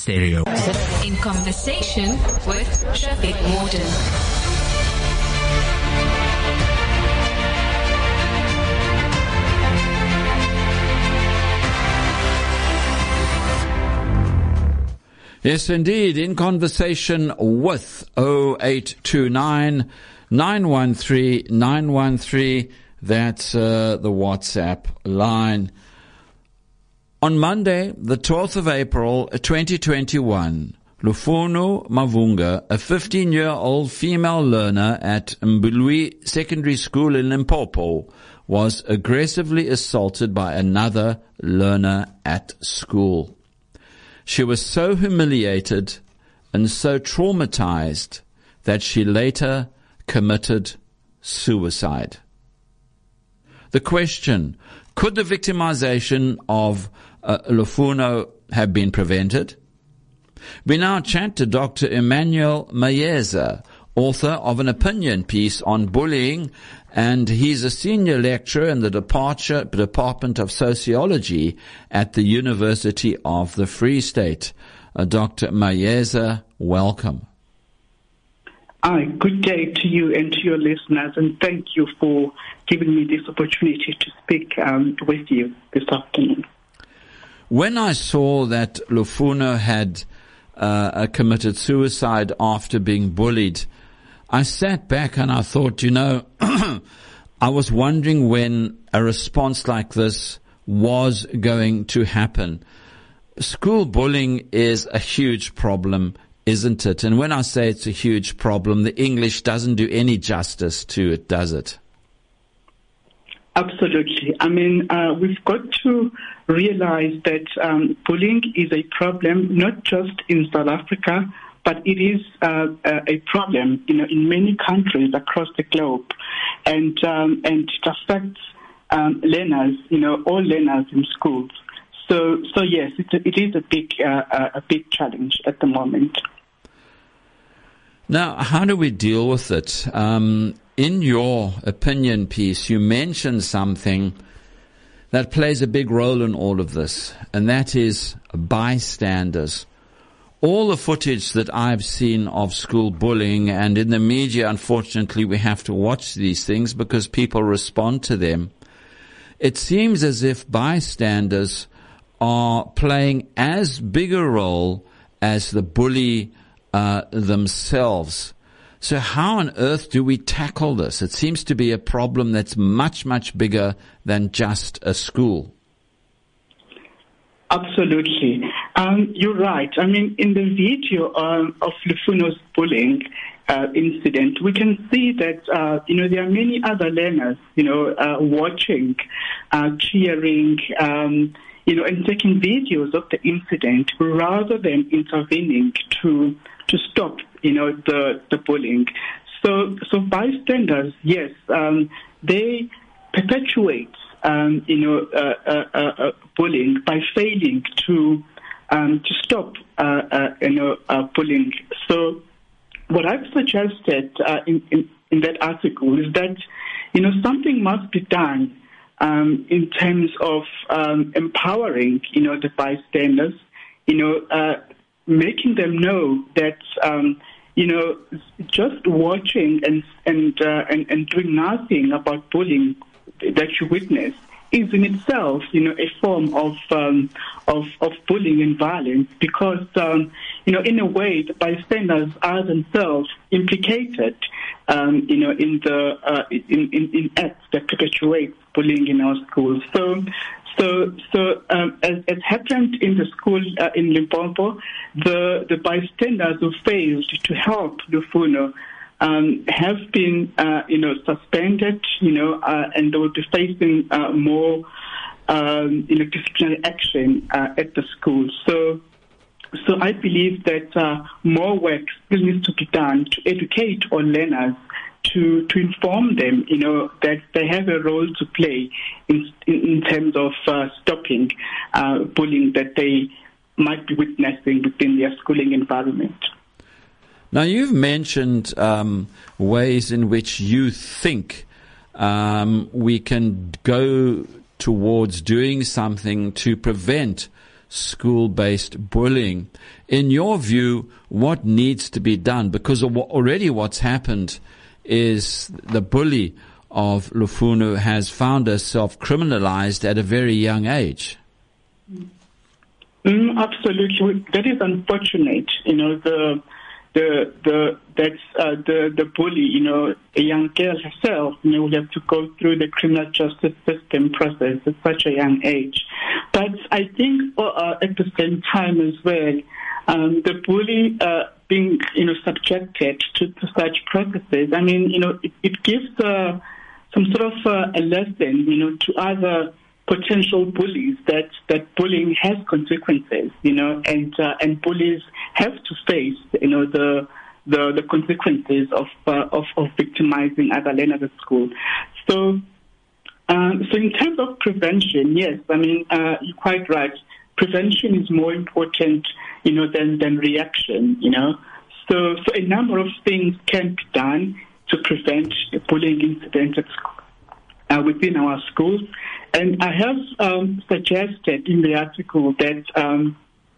stereo. In conversation with Shafiq Morton. Yes, indeed. In conversation with 0829 913 913. That's the WhatsApp line. On Monday, the 12th of April, 2021, Lufuno Mavunga, a 15-year-old female learner at Mbului Secondary School in Limpopo, was aggressively assaulted by another learner at school. She was so humiliated and so traumatized that she later committed suicide. The question, could the victimization of Lufuno have been prevented? We now chat to Dr. Emmanuel Mayeza, author of an opinion piece on bullying, and he's a senior lecturer in the Department of Sociology at the University of the Free State. Dr. Mayeza, welcome. Hi, good day to you and to your listeners, and thank you for giving me this opportunity to speak with you this afternoon. When I saw that Lufuno had committed suicide after being bullied, I sat back and I thought, I was wondering when a response like this was going to happen. School bullying is a huge problem, isn't it? And when I say it's a huge problem, the English doesn't do any justice to it, does it? Absolutely. I mean, we've got to realize that bullying is a problem not just in South Africa, but it is a problem, in many countries across the globe, and it affects learners, all learners in schools. So yes, it is a big challenge at the moment. Now, how do we deal with it? In your opinion piece, you mentioned something that plays a big role in all of this, and that is bystanders. All the footage that I've seen of school bullying, and in the media, unfortunately, we have to watch these things because people respond to them. It seems as if bystanders are playing as big a role as the bully themselves. So how on earth do we tackle this? It seems to be a problem that's much, much bigger than just a school. Absolutely. You're right. I mean, in the video of Lufuno's bullying incident, we can see that, there are many other learners, watching, cheering, and taking videos of the incident rather than intervening to stop, the bullying. So bystanders, yes, they perpetuate, bullying by failing to stop, bullying. So what I've suggested in that article is that, something must be done in terms of empowering, the bystanders, making them know that, just watching and doing nothing about bullying that you witness is in itself, a form of bullying and violence, because, in a way, the bystanders are themselves implicated, in acts that perpetuate bullying in our schools. So as happened in the school in Limpopo, the bystanders who failed to help Lufuno have been, suspended, and they will be facing more, disciplinary action at the school. So I believe that more work still needs to be done to educate all learners, to inform them, that they have a role to play in terms of stopping bullying that they might be witnessing within their schooling environment. Now, you've mentioned ways in which you think we can go towards doing something to prevent school-based bullying. In your view, what needs to be done? Because already what's happened is the bully of Lufunu has found herself criminalized at a very young age. Absolutely, that is unfortunate. The bully, a young girl herself, will have to go through the criminal justice system process at such a young age. But I think at the same time as well, the bully being, subjected to such processes, it gives some sort of a lesson, to other potential bullies that bullying has consequences, and bullies have to face, the consequences of victimizing other learners at school. So in terms of prevention, yes, you're quite right. Prevention is more important, than reaction, So a number of things can be done to prevent bullying incidents within our schools. And I have suggested in the article that,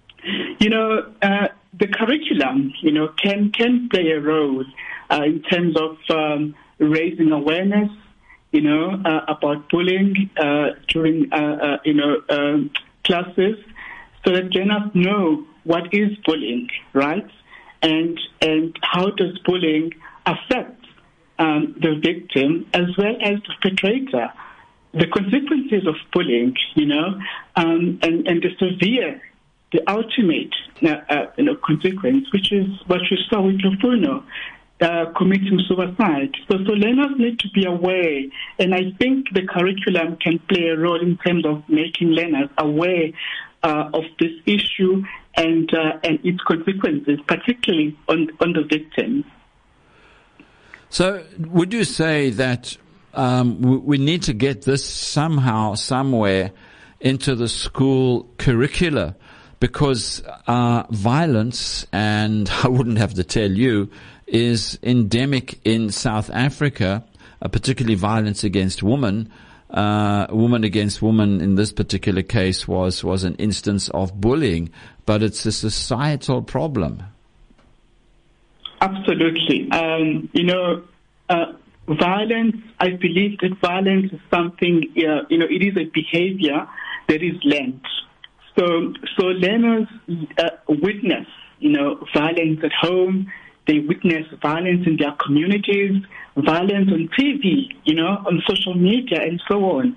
the curriculum, can play a role in terms of raising awareness, about bullying during, classes, so that learners know what is bullying, right? And how does bullying affect the victim as well as the perpetrator? The consequences of bullying, and the severe, the ultimate, consequence, which is what you saw with Lufunu, committing suicide. So learners need to be aware, and I think the curriculum can play a role in terms of making learners aware of this issue and its consequences, particularly on the victims. So would you say that we need to get this somehow, somewhere into the school curricula? Because violence, and I wouldn't have to tell you, is endemic in South Africa, particularly violence against women. Woman against woman in this particular case was an instance of bullying, but it's a societal problem. Absolutely. Violence, I believe that violence is something, it is a behavior that is learned. So learners witness, violence at home. They witness violence in their communities, violence on TV, on social media, and so on.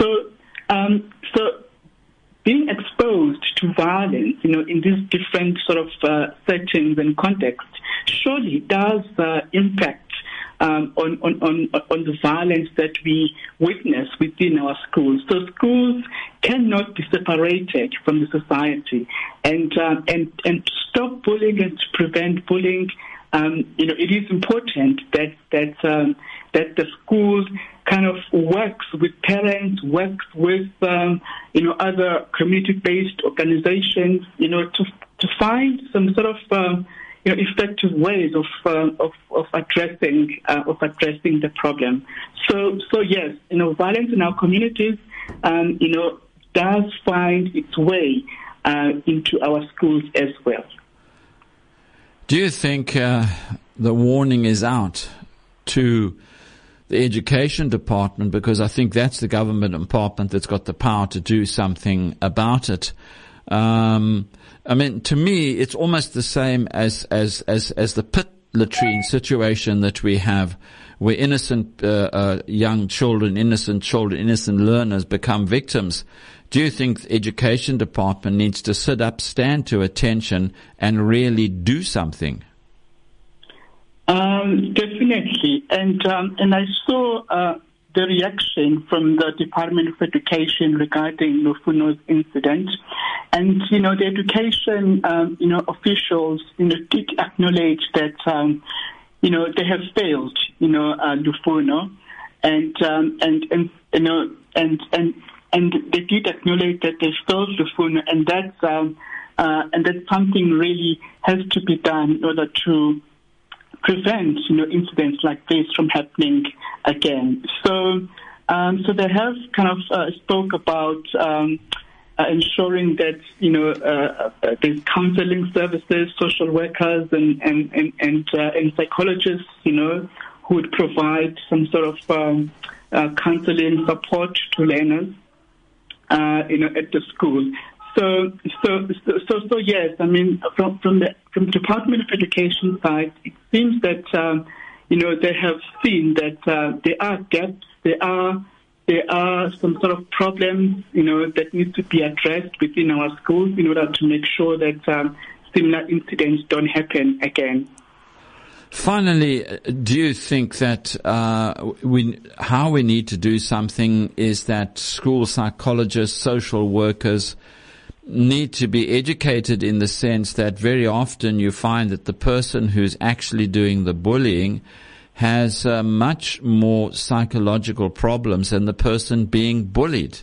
So being exposed to violence, in these different sort of settings and contexts, surely does impact on the violence that we witness within our schools. So schools cannot be separated from the society, and to stop bullying and to prevent bullying. It is important that the schools kind of works with parents, works with other community-based organizations, to find some sort of effective ways of addressing the problem. So yes, violence in our communities, does find its way into our schools as well. Do you think the warning is out to the education department? Because I think that's the government department that's got the power to do something about it. To me, it's almost the same as the pit latrine situation that we have, where innocent young children, innocent learners become victims. Do you think the education department needs to sit up, stand to attention, and really do something? Definitely, and I saw the reaction from the Department of Education regarding Lufunu's incident, and the education officials did acknowledge that they have failed Lufunu, and they did acknowledge that they failed Lufunu, and that's something really has to be done in order to prevent incidents like this from happening again. So they have kind of spoke about ensuring that there's counselling services, social workers, and psychologists, who would provide some sort of counselling support to learners, at the school. So yes, I mean, from Department of Education side, it seems that they have seen that there are gaps, there are some sort of problems, that need to be addressed within our schools in order to make sure that similar incidents don't happen again. Finally, do you think that how we need to do something is that school psychologists, social workers need to be educated in the sense that very often you find that the person who's actually doing the bullying has much more psychological problems than the person being bullied?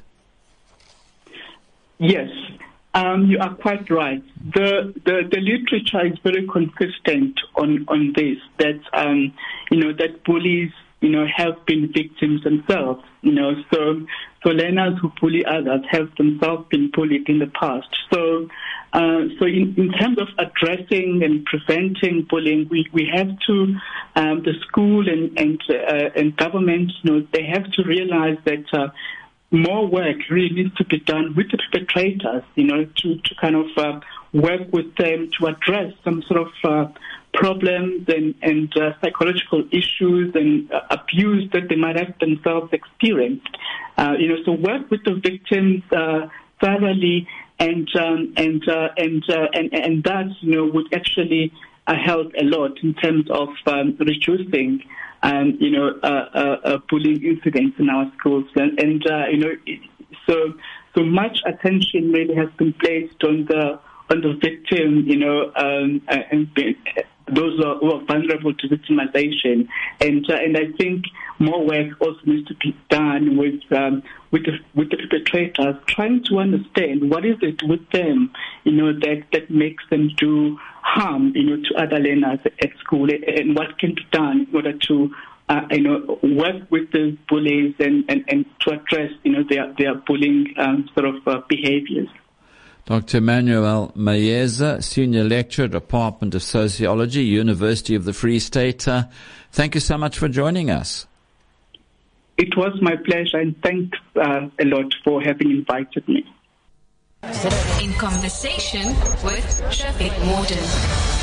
Yes. You are quite right. The literature is very consistent on this, that that bullies have been victims themselves. So learners who bully others have themselves been bullied in the past. So in terms of addressing and preventing bullying, we have to the school and government, they have to realize that more work really needs to be done with the perpetrators, to kind of work with them to address some sort of problems and psychological issues and abuse that they might have themselves experienced. So work with the victims thoroughly, and that would actually help a lot in terms of reducing bullying incidents in our schools, so much attention really has been placed on the victim, and those who are vulnerable to victimization, and I think more work also needs to be done with the perpetrators, trying to understand what is it with them, that makes them do harm, to other learners at school, and what can be done in order to work with the bullies and to address their bullying sort of behaviors. Dr. Emmanuel Mayeza, Senior Lecturer, Department of Sociology, University of the Free State. Thank you so much for joining us. It was my pleasure, and thanks a lot for having invited me. In Conversation with Shafiq Morden.